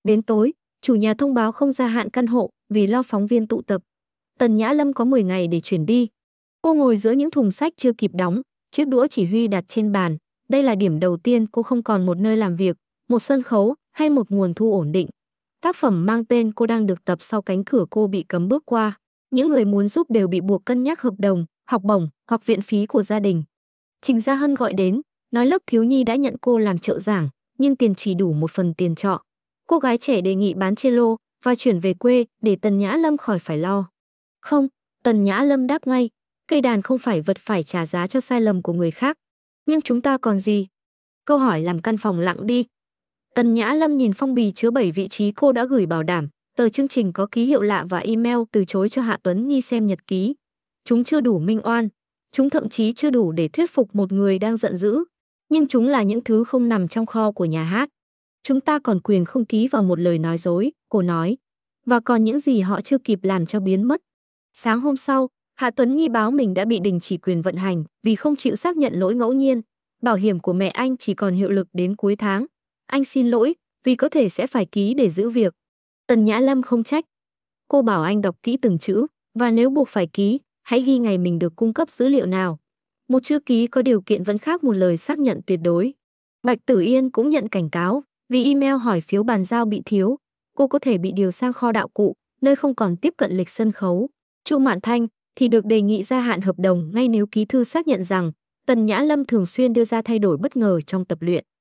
Đến tối, chủ nhà thông báo không gia hạn căn hộ vì lo phóng viên tụ tập. Tần Nhã Lâm có 10 ngày để chuyển đi. Cô ngồi giữa những thùng sách chưa kịp đóng, chiếc đũa chỉ huy đặt trên bàn. Đây là điểm đầu tiên cô không còn một nơi làm việc, một sân khấu hay một nguồn thu ổn định. Tác phẩm mang tên cô đang được tập sau cánh cửa cô bị cấm bước qua. Những người muốn giúp đều bị buộc cân nhắc hợp đồng, học bổng hoặc viện phí của gia đình. Trình Gia Hân gọi đến, nói lớp thiếu nhi đã nhận cô làm trợ giảng, nhưng tiền chỉ đủ một phần tiền trọ. Cô gái trẻ đề nghị bán cello và chuyển về quê để Tần Nhã Lâm khỏi phải lo. Không, Tần Nhã Lâm đáp ngay, cây đàn không phải vật phải trả giá cho sai lầm của người khác. Nhưng chúng ta còn gì? Câu hỏi làm căn phòng lặng đi. Tần Nhã Lâm nhìn phong bì chứa 7 vị trí cô đã gửi bảo đảm, tờ chương trình có ký hiệu lạ và email từ chối cho Hạ Tuấn Nhi xem nhật ký. Chúng chưa đủ minh oan, chúng thậm chí chưa đủ để thuyết phục một người đang giận dữ, nhưng chúng là những thứ không nằm trong kho của nhà hát. Chúng ta còn quyền không ký vào một lời nói dối, cô nói, và còn những gì họ chưa kịp làm cho biến mất. Sáng hôm sau, Hạ Tuấn Nhi báo mình đã bị đình chỉ quyền vận hành vì không chịu xác nhận lỗi ngẫu nhiên. Bảo hiểm của mẹ anh chỉ còn hiệu lực đến cuối tháng. Anh xin lỗi, vì có thể sẽ phải ký để giữ việc. Tần Nhã Lâm không trách. Cô bảo anh đọc kỹ từng chữ, và nếu buộc phải ký, hãy ghi ngày mình được cung cấp dữ liệu nào. Một chữ ký có điều kiện vẫn khác một lời xác nhận tuyệt đối. Bạch Tử Yên cũng nhận cảnh cáo, vì email hỏi phiếu bàn giao bị thiếu, cô có thể bị điều sang kho đạo cụ, nơi không còn tiếp cận lịch sân khấu. Chu Mạn Thanh thì được đề nghị gia hạn hợp đồng ngay nếu ký thư xác nhận rằng Tần Nhã Lâm thường xuyên đưa ra thay đổi bất ngờ trong tập luyện.